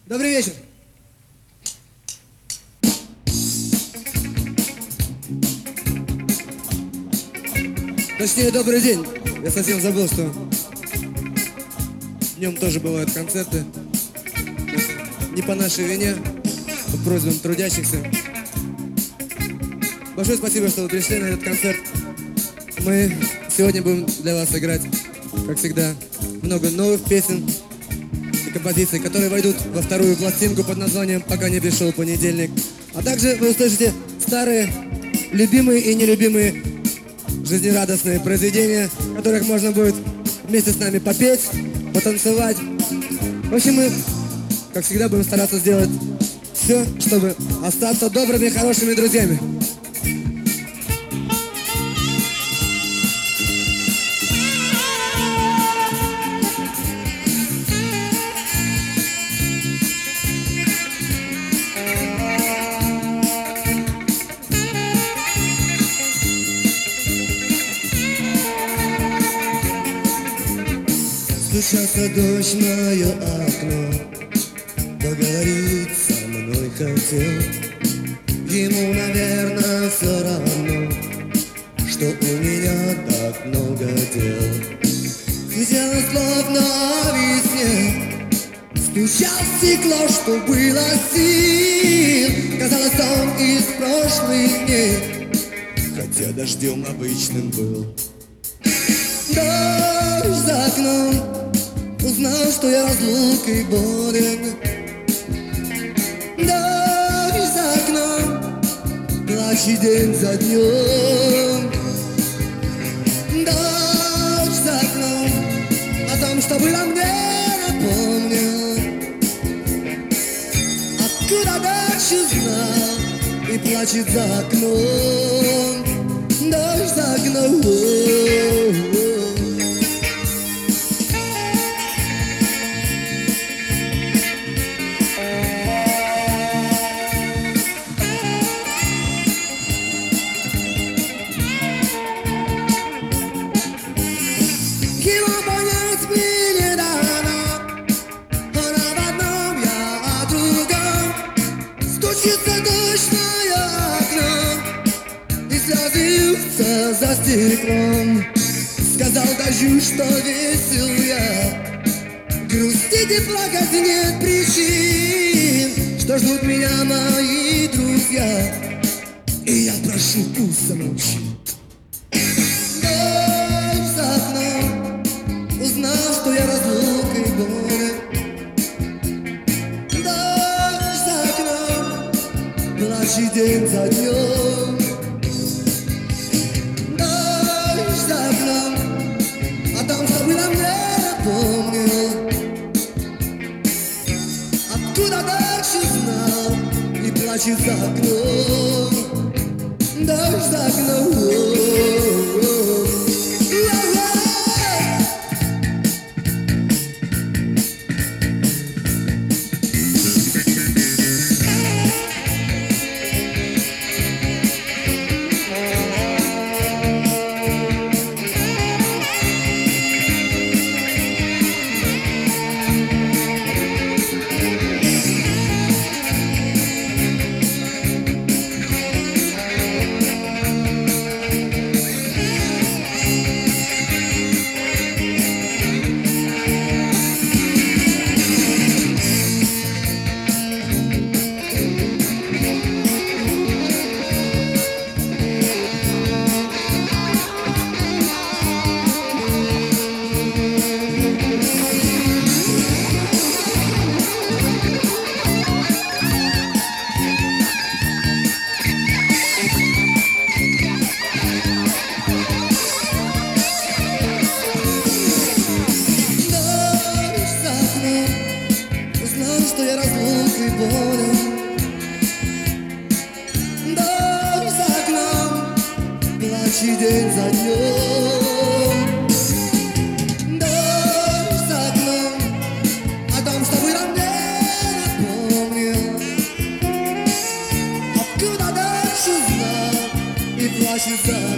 Добрый вечер. Точнее, добрый день. Я совсем забыл, что днем тоже бывают концерты. Не по нашей вине, по просьбам трудящихся. Большое спасибо, что вы пришли на этот концерт. Мы сегодня будем для вас играть, как всегда, много новых песен и композиций, которые войдут во вторую пластинку под названием «Пока не пришел понедельник». А также вы услышите старые, любимые и нелюбимые жизнерадостные произведения, которых можно будет вместе с нами попеть, потанцевать. В общем, мы, как всегда, будем стараться сделать все, чтобы остаться добрыми и хорошими друзьями. Стучался дождь в мое окно, поговорить со мной хотел. Ему, наверное, все равно, что у меня так много дел. Сидела словно о весне, стучал в стекло, что было сил. Казалось, он из прошлых дней, хотя дождем обычным был. Дождь за окном узнал, что я разлукой болен. Дождь за окном плачет день за днем. Дождь за окном о том, что было мне, напомнил. Откуда дождь узнал и плачет за окном. Дождь за окном. Его понять мне не дано, она в одном, я о другом. Стучится дождь в мое окно, и слезы льются за стеклом. Сказал дождю, что весел я, грустить и плакать нет причин, что ждут меня мои друзья, и я прошу, пусть замолчит. Дождь за окном узнал, что я разлукой болен. Дождь за окном плачет день за днем. Дождь за окном о том, что было мне, напомнил. Откуда дождь узнал и плачет за окном. Дождь за окном. Что я разлукой болен. Дождь за окном плачет день за днем. Дождь за окном о том, что было мне, напомнил. Откуда дождь узнал и плачет за